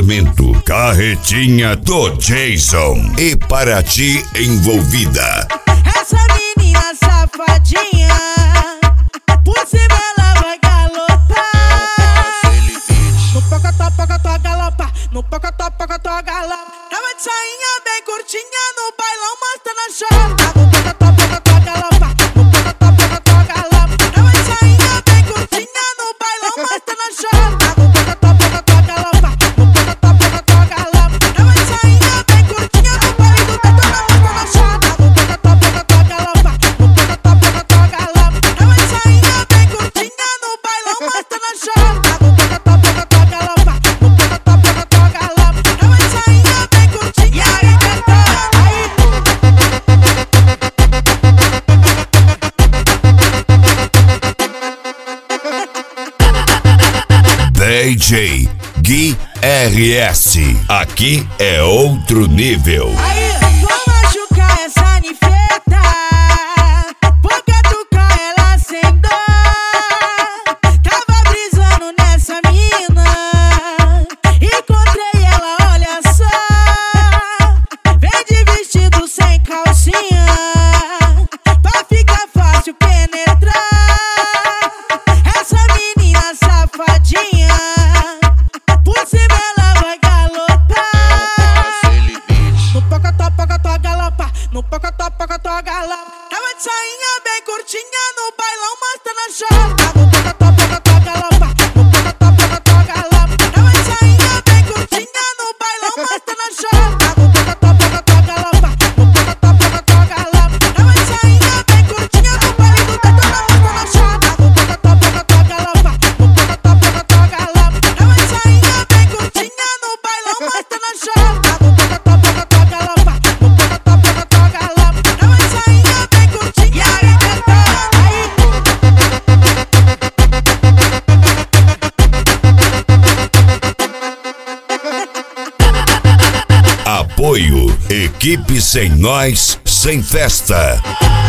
Oferecimento Carretinha do Jason e Paraty Envolvida. Essa menina safadinha, por cima ela vai galopar. No pocotó galopa, no pocotó galopa. Tava de sainha bem curtinha no bailão mostrando a chota. No pocotó galopa, no pocotó galopa. Tava de sainha bem curtinha no bailão mostrando a chota. No pocotó galopa, no pocotó galopa. Tava de sainha bem curtinha no bailão mostrando a chota. No pocotó galopa, no pocotó galopa. Tava de sainha bem curtinha no bailão mostrando a chota. No pocotó galopa, no pocotó galopa. Tava de sainha bem curtinha. E aí, DJ Gui RS. Aqui é outro nível. Aí, vou machucar essa nifeta, vou catucar ela sem dó. Tava brisando nessa mina, encontrei ela, olha só. Vem de vestido sem calcinha, pra ficar fácil penetrar. Essa menina safadinha, por cima ela vai galopar. No pocotó galopa, no pocotó galopa. Tava de sainha bem curtinha no bailão mostrando a chota. No pocotó galopa, no pocotó galopa. Tava de sainha bem curtinha no bailão mostrando a chota. No pocotó galopa, no pocotó galopa. Tava de sainha bem curtinha no bailão mostrando a chota. No pocotó galopa, no pocotó galopa. Tava de sainha bem curtinha no bailão mostrando a chota. No pocotó galopa, no pocotó galopa. Tava de sainha bem curtinha. E aí, Apoio Equipe Sem Nós, Sem Festa.